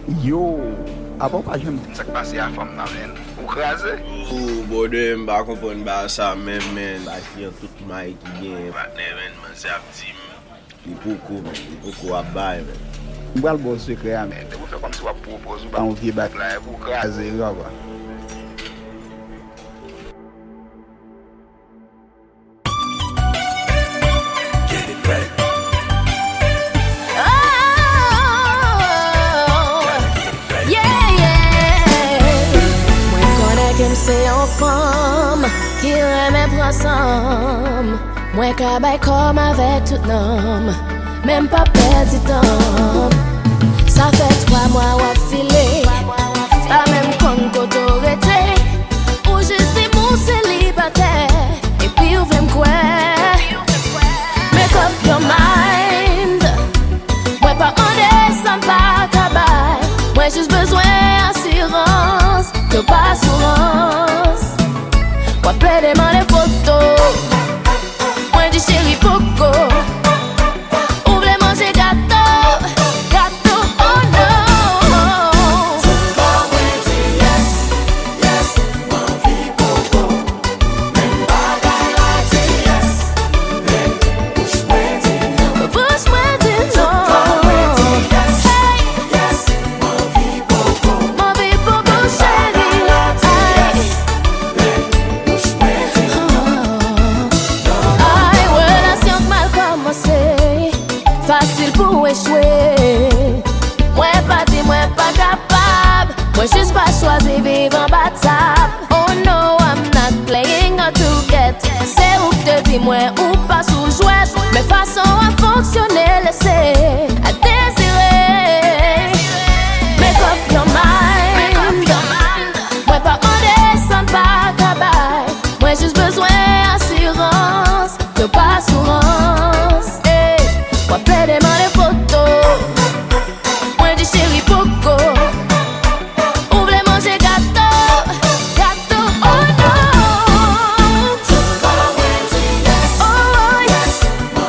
Yo, avant pas j'aime ça passer à femme nan men. Ou krasé? Ou bode mba kompon ba sa men ba fiyan tout may ki gen partner men man se ap tim. Li poko ap bay men. Mbral bo secret men. De vous faire comme si vous propose ou ba on vie bat là pour krasé là. C'est en femme qui aime prendre ensemble. Moi qu'à bail comme avec tout homme, même pas perdre du temps. Ça fait 3 mois ou filé, pas même qu'on autorité. Ou juste des mots célibataires, et puis ouvre quoi. Make up your mind. Moi pas en descend pas tabac. Moi juste besoin d'assurance, que pas assurance. Moi plein des photos. Moi dis chéri Poco. Ouvre les manger gâteau, gâteau, oh no. Yes, yes, mon vie Poco. Même bagaille la dit yes. Même push wedding no. Push wedding no. Yes, yes, mon vie Poco. Mon vie Poco chéri. Ay, relation mal commencé, facile pour échouer. Moi pas dit, moi pas capable. Moi juste pas choisi vivre en bataille. Oh no, I'm not playing hard to get. C'est où que te dis moi ou pas sous jouet. Mais façon à fonctionner, laisser à désirer. Make up your mind. Moi pas en descend pas tabac. Moi juste besoin d'assurance, que pas assurance. Hey, moi plein des photos. Moi dis chéri Poco. Ouvre les manger gâteau, gâteau, oh no. Oh yes, Mon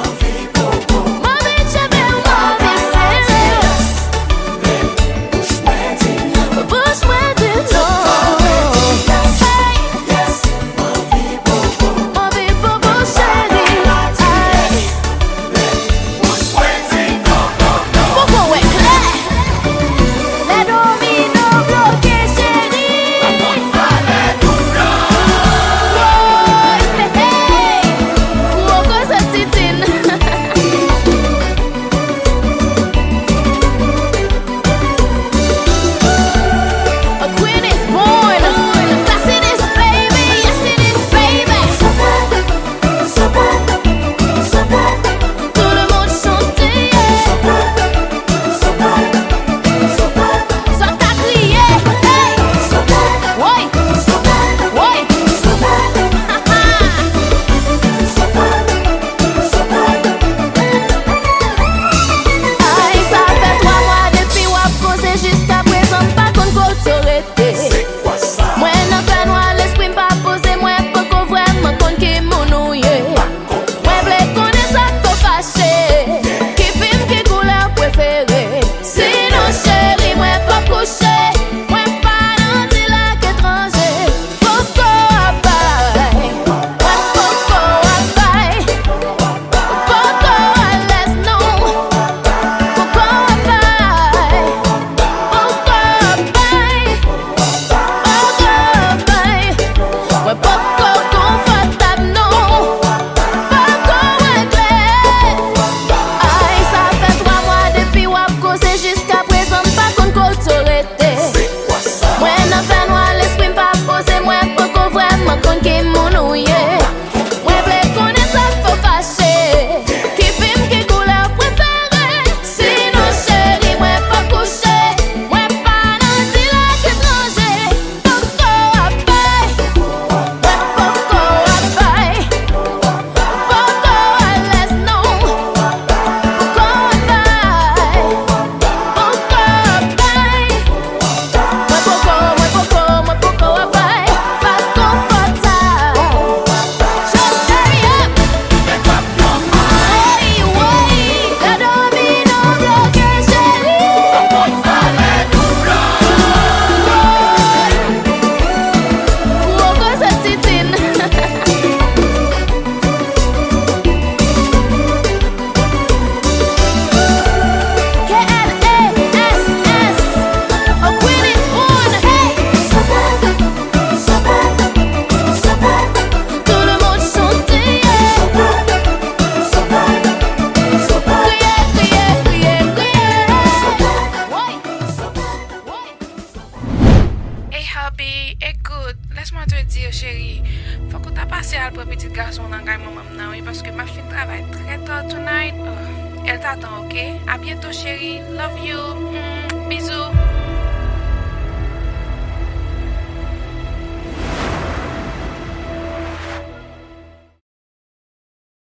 garçon dans le maman non parce que ma fille travaille très tard tonight. Elle t'attend, OK? À bientôt chérie. Love you.